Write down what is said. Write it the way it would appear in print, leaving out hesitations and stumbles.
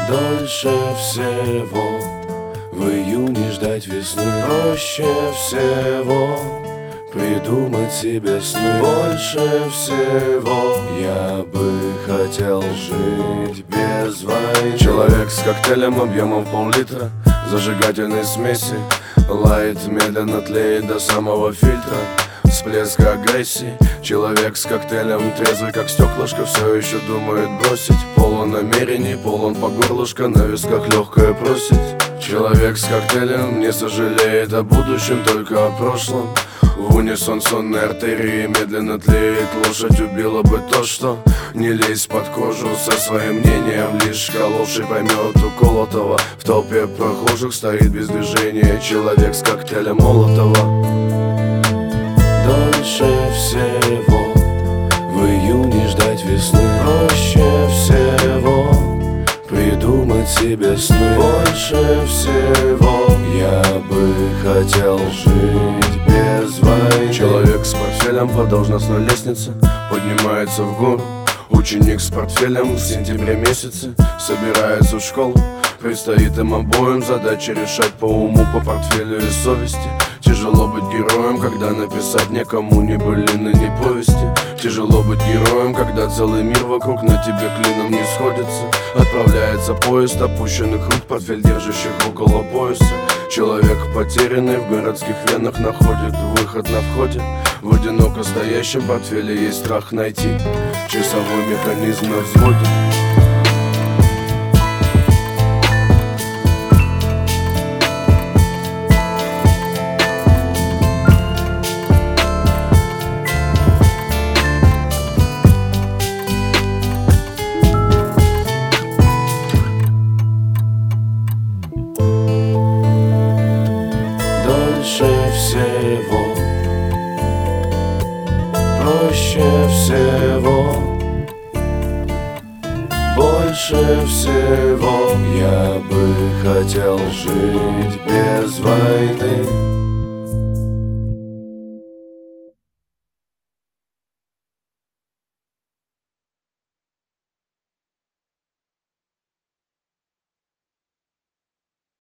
Дольше всего в июне ждать весны. Проще всего придумать себе сны. Больше всего я бы хотел жить без войны. Человек с коктейлем объемом пол-литра зажигательной смеси. Лайт медленно тлеет до самого фильтра. Всплеск агрессии. Человек с коктейлем трезвый как стеклышко, все еще думает бросить. Полон намерений, полон по горлышко, на висках легкое просить. Человек с коктейлем не сожалеет о будущем, только о прошлом. В унисон сонной артерии медленно тлеет. Лошадь убила бы то, что не лезь под кожу со своим мнением. Лишь коловший поймет уколотого. В толпе прохожих стоит без движения человек с коктейлем Молотова. Дольше всего в июне ждать весны. Проще всего придумать себе сны. Больше всего я бы хотел жить без войны. Человек с портфелем по должностной лестнице поднимается в гору. Ученик с портфелем в сентябре месяце собирается в школу. Предстоит им обоим задачи решать по уму, по портфелю и совести. Тяжело быть героем, когда написать некому ни былины, ни повести. Тяжело быть героем, когда целый мир вокруг на тебе клином не сходится. Отправляется поезд опущенных рук, портфель держащих около пояса. Человек потерянный в городских венах находит выход на входе. В одиноко стоящем портфеле есть страх найти часовой механизм на взводе. Дольше всего, проще всего, больше всего я бы хотел жить без войны.